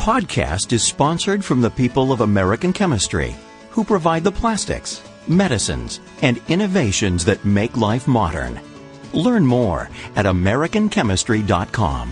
podcast is sponsored from the people of American Chemistry, who provide the plastics, medicines, and innovations that make life modern. Learn more at americanchemistry.com.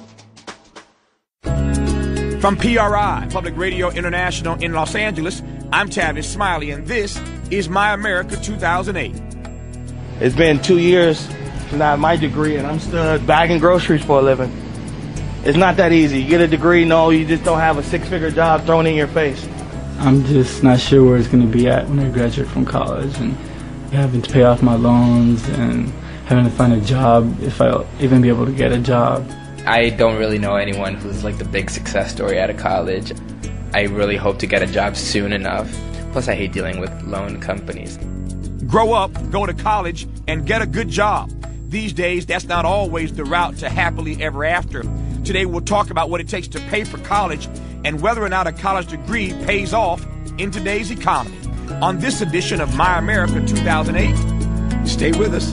From PRI, Public Radio International in Los Angeles, I'm Tavis Smiley, and this is My America 2008. It's been 2 years since I have my degree, and I'm still bagging groceries for a living. It's not that easy. You get a degree, no, you just don't have a six-figure job thrown in your face. I'm just not sure where it's going to be at when I graduate from college, and having to pay off my loans and having to find a job, if I'll even be able to get a job. I don't really know anyone who's like the big success story out of college. I really hope to get a job soon enough. Plus, I hate dealing with loan companies. Grow up, go to college, and get a good job. These days, that's not always the route to happily ever after. Today, we'll talk about what it takes to pay for college and whether or not a college degree pays off in today's economy. On this edition of My America 2008, stay with us.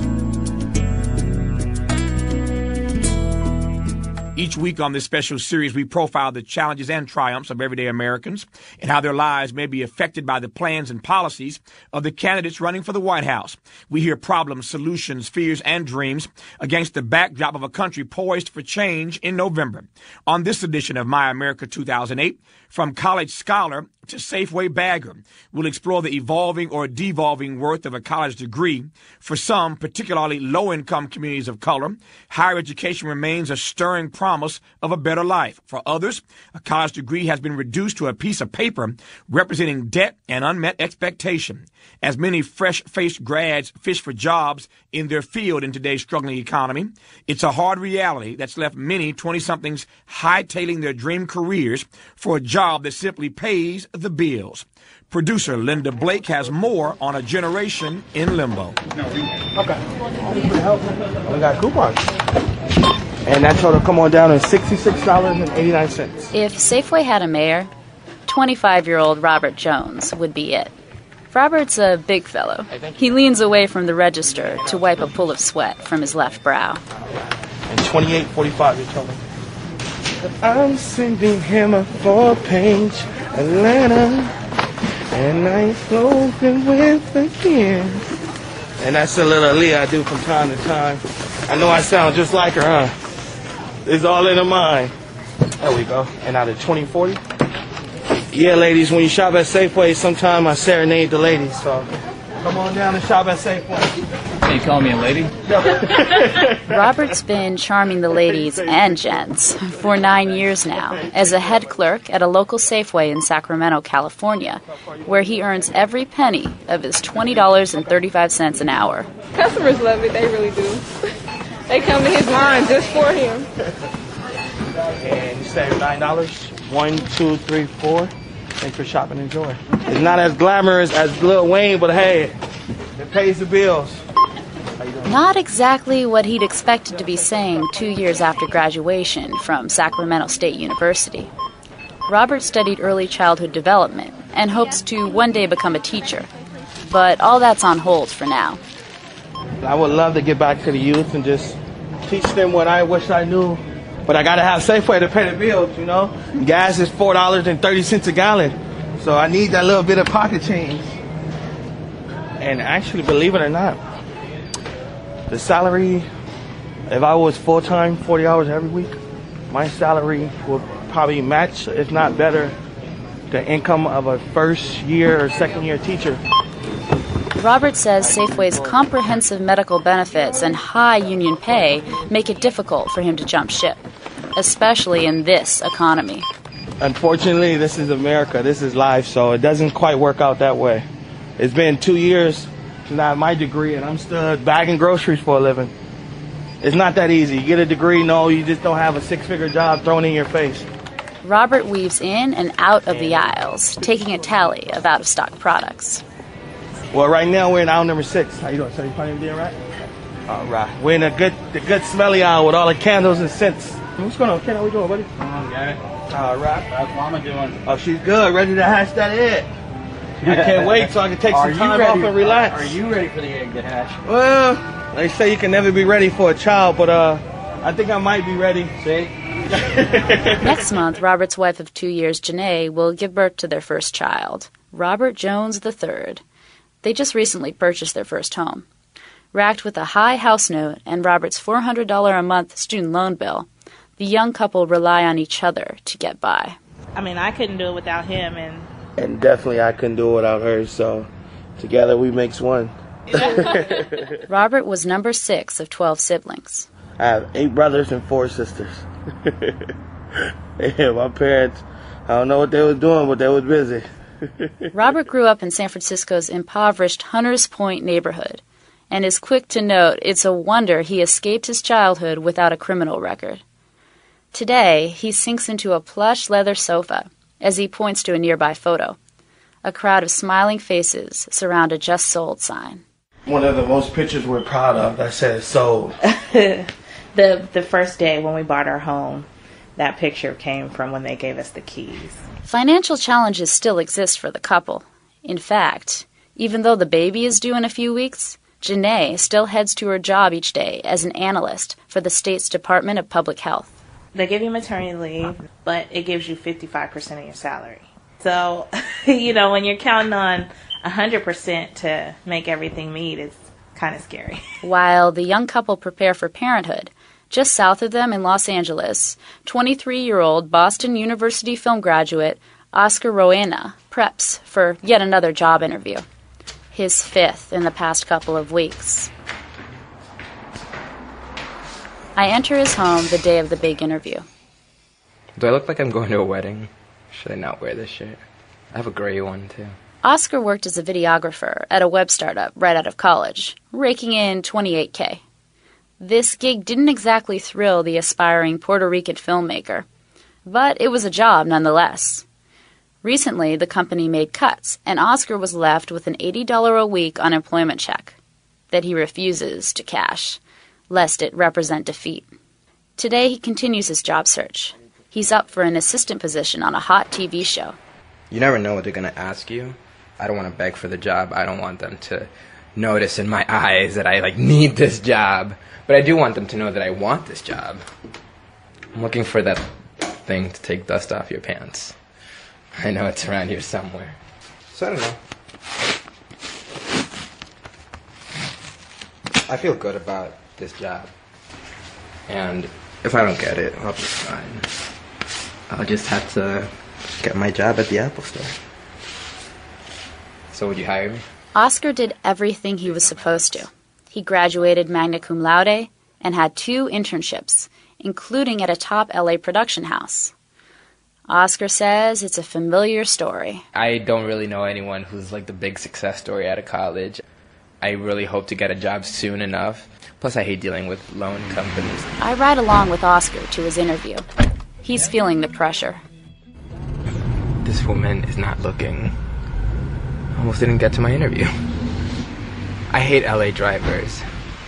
Each week on this special series, we profile the challenges and triumphs of everyday Americans and how their lives may be affected by the plans and policies of the candidates running for the White House. We hear problems, solutions, fears, and dreams against the backdrop of a country poised for change in November. On this edition of My America 2008, from college scholar to Safeway bagger, we'll explore the evolving or devolving worth of a college degree. For some, particularly low-income communities of color, higher education remains a stirring promise of a better life. For others, a college degree has been reduced to a piece of paper representing debt and unmet expectation. As many fresh-faced grads fish for jobs in their field in today's struggling economy, it's a hard reality that's left many 20-somethings hightailing their dream careers for a job that simply pays the bills. Producer Linda Blake has more on a generation in limbo. Okay. We got coupons. And that total come on down to $66.89. If Safeway had a mayor, 25-year-old Robert Jones would be it. Robert's a big fellow. He leans away from the register to wipe a pool of sweat from his left brow. And $28.45 your total. I'm sending him a 4-page Atlanta, and I'm floating with the kids. And that's a little Leah I do from time to time. I know I sound just like her, huh? It's all in her mind. There we go. And out of $20.40. Yeah, ladies, when you shop at Safeway, sometimes I serenade the ladies. So come on down and shop at Safeway. Can you call me a lady? Robert's been charming the ladies and gents for 9 years now as a head clerk at a local Safeway in Sacramento, California, where he earns every penny of his $20.35 an hour. Customers love it. They really do. They come to his line just for him. And you save $9. 1, 2, 3, 4. Thanks for shopping. Enjoy. It's not as glamorous as Lil Wayne, but hey, it pays the bills. Not exactly what he'd expected to be saying 2 years after graduation from Sacramento State University. Robert studied early childhood development and hopes to one day become a teacher. But all that's on hold for now. I would love to get back to the youth and just teach them what I wish I knew. But I got to have Safeway to pay the bills, you know. Gas is $4.30 a gallon. So I need that little bit of pocket change. And actually, believe it or not, the salary, if I was full-time, 40 hours every week, my salary would probably match, if not better, the income of a first-year or second-year teacher. Robert says Safeway's comprehensive medical benefits and high union pay make it difficult for him to jump ship, especially in this economy. Unfortunately, this is America. This is life, so it doesn't quite work out that way. It's been 2 years since I have my degree, and I'm still bagging groceries for a living. It's not that easy. You get a degree, no, you just don't have a six-figure job thrown in your face. Robert weaves in and out of the aisles, taking a tally of out-of-stock products. Well, right now we're in aisle number 6. How you doing? So you probably doing right? All right. We're in the good smelly aisle with all the candles and scents. What's going on, Ken? How we doing, buddy? All right. How's Mama doing? Oh, she's good. Ready to hash that egg. I can't wait so I can take some time off and relax. Are you ready for the egg to hash? Well, they say you can never be ready for a child, but I think I might be ready. See? Next month, Robert's wife of 2 years, Janae, will give birth to their first child, Robert Jones III. They just recently purchased their first home. Racked with a high house note and Robert's $400 a month student loan bill, the young couple rely on each other to get by. I mean, I couldn't do it without him, and definitely I couldn't do it without her, so together we makes one. Robert was number 6 of 12 siblings. I have 8 brothers and 4 sisters. Yeah, my parents, I don't know what they was doing, but they was busy. Robert grew up in San Francisco's impoverished Hunters Point neighborhood and is quick to note it's a wonder he escaped his childhood without a criminal record. Today, he sinks into a plush leather sofa as he points to a nearby photo. A crowd of smiling faces surround a Just Sold sign. One of the most pictures we're proud of that says sold. The first day when we bought our home, that picture came from when they gave us the keys. Financial challenges still exist for the couple. In fact, even though the baby is due in a few weeks, Janae still heads to her job each day as an analyst for the state's Department of Public Health. They give you maternity leave, but it gives you 55% of your salary. So, when you're counting on 100% to make everything meet, it's kind of scary. While the young couple prepare for parenthood, just south of them in Los Angeles, 23-year-old Boston University film graduate Oscar Roena preps for yet another job interview, his 5th in the past couple of weeks. I enter his home the day of the big interview. Do I look like I'm going to a wedding? Should I not wear this shirt? I have a gray one, too. Oscar worked as a videographer at a web startup right out of college, raking in $28K. This gig didn't exactly thrill the aspiring Puerto Rican filmmaker, but it was a job nonetheless. Recently, the company made cuts, and Oscar was left with an $80 a week unemployment check that he refuses to cash, lest it represent defeat. Today, he continues his job search. He's up for an assistant position on a hot TV show. You never know what they're going to ask you. I don't want to beg for the job. I don't want them to notice in my eyes that I, need this job. But I do want them to know that I want this job. I'm looking for that thing to take dust off your pants. I know it's around here somewhere. So I don't know. I feel good about this job. And if I don't get it, I'll be fine. I'll just have to get my job at the Apple Store. So would you hire me? Oscar did everything he was supposed to. He graduated magna cum laude and had 2 internships, including at a top LA production house. Oscar says it's a familiar story. I don't really know anyone who's the big success story out of college. I really hope to get a job soon enough. Plus, I hate dealing with loan companies. I ride along with Oscar to his interview. He's feeling the pressure. This woman is not looking. Almost didn't get to my interview. I hate LA drivers.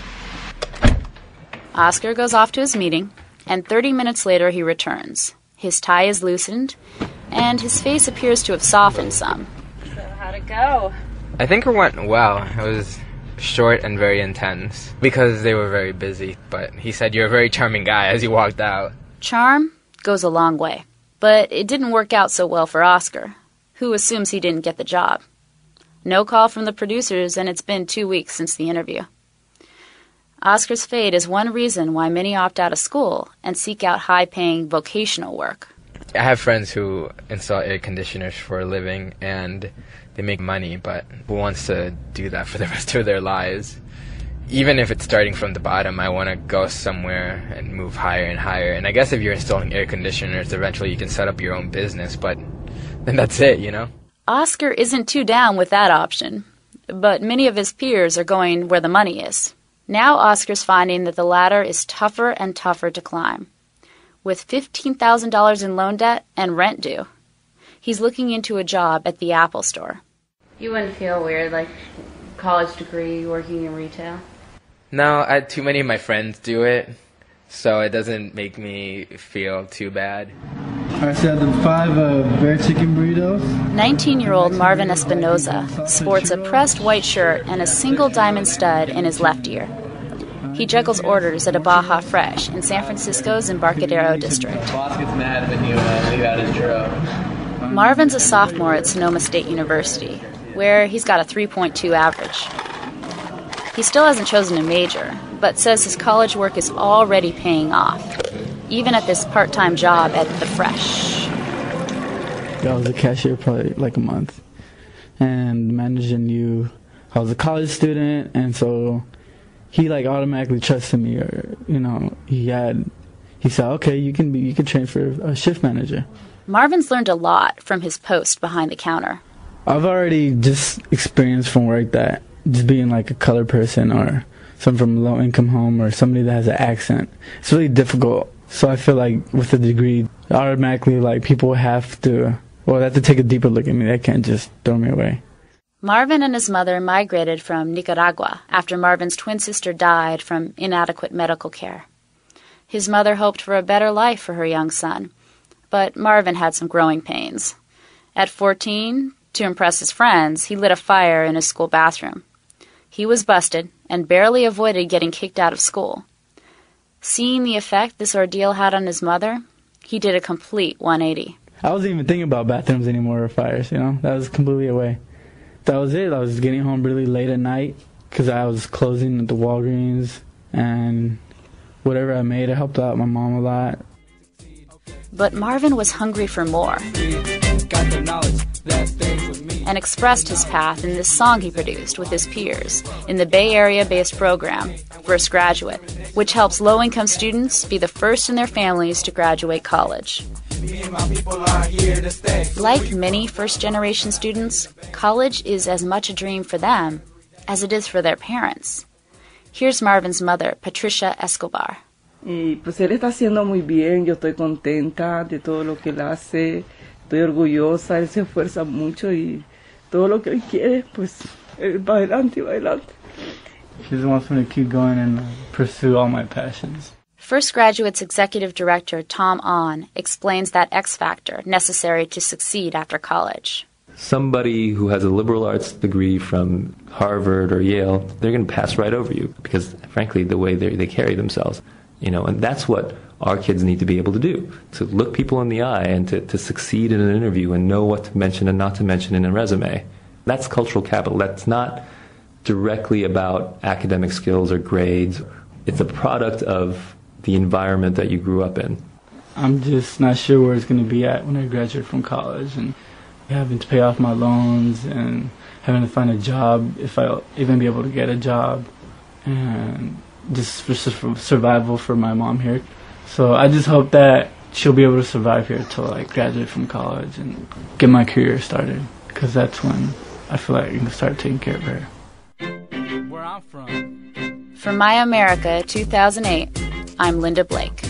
Oscar goes off to his meeting, and 30 minutes later he returns. His tie is loosened, and his face appears to have softened some. So how'd it go? I think it went well. It was short and very intense because they were very busy. But he said, "You're a very charming guy," as he walked out. Charm goes a long way, but it didn't work out so well for Oscar, who assumes he didn't get the job. No call from the producers, and it's been 2 weeks since the interview. Oscar's fate is one reason why many opt out of school and seek out high-paying vocational work. I have friends who install air conditioners for a living, and they make money, but who wants to do that for the rest of their lives? Even if it's starting from the bottom, I want to go somewhere and move higher and higher. And I guess if you're installing air conditioners, eventually you can set up your own business, but then that's it, Oscar isn't too down with that option, but many of his peers are going where the money is. Now Oscar's finding that the ladder is tougher and tougher to climb. With $15,000 in loan debt and rent due, he's looking into a job at the Apple Store. You wouldn't feel weird, college degree, working in retail? No, too many of my friends do it, so it doesn't make me feel too bad. Alright, so I have the 5 bear chicken burritos. 19-year-old Marvin Espinoza sports a pressed white shirt and a single diamond stud in his left ear. He juggles orders at a Baja Fresh in San Francisco's Embarcadero district. Boss gets mad when you leave out his churro. Marvin's a sophomore at Sonoma State University, where he's got a 3.2 average. He still hasn't chosen a major, but says his college work is already paying off, even at this part-time job at the Fresh. I was a cashier probably like a month, and the manager knew I was a college student, and so he like automatically trusted me, or he said, okay, you can train for a shift manager. Marvin's learned a lot from his post behind the counter. I've already just experienced from work that just being like a colored person or someone from a low-income home or somebody that has an accent, it's really difficult. So I feel like with the degree, automatically like people have to take a deeper look at me. They can't just throw me away. Marvin and his mother migrated from Nicaragua after Marvin's twin sister died from inadequate medical care. His mother hoped for a better life for her young son, but Marvin had some growing pains. At 14, to impress his friends, he lit a fire in his school bathroom. He was busted and barely avoided getting kicked out of school. Seeing the effect this ordeal had on his mother, he did a complete 180. I wasn't even thinking about bathrooms anymore or fires, That was completely away. That was it. I was getting home really late at night because I was closing at the Walgreens, and whatever I made, I helped out my mom a lot. But Marvin was hungry for more and expressed his path in this song he produced with his peers in the Bay Area-based program, First Graduate, which helps low-income students be the first in their families to graduate college. Like many first-generation students, college is as much a dream for them as it is for their parents. Here's Marvin's mother, Patricia Escobar. Y pues él está haciendo muy bien, yo estoy contenta de todo lo que él hace, estoy orgullosa, él se esfuerza mucho y todo lo que él quiere, pues él va adelante y va adelante. She just wants me to keep going and pursue all my passions. First Graduate's executive director, Tom Ahn, explains that X factor necessary to succeed after college. Somebody who has a liberal arts degree from Harvard or Yale, they're going to pass right over you because, frankly, the way they carry themselves. And that's what our kids need to be able to do, to look people in the eye and to succeed in an interview and know what to mention and not to mention in a resume. That's cultural capital. That's not directly about academic skills or grades. It's a product of the environment that you grew up in. I'm just not sure where it's going to be at when I graduate from college, and having to pay off my loans and having to find a job, if I'll even be able to get a job, and just for survival for my mom here. So I just hope that she'll be able to survive here till I graduate from college and get my career started, because that's when I feel like I can start taking care of her. For My America 2008, I'm Linda Blake.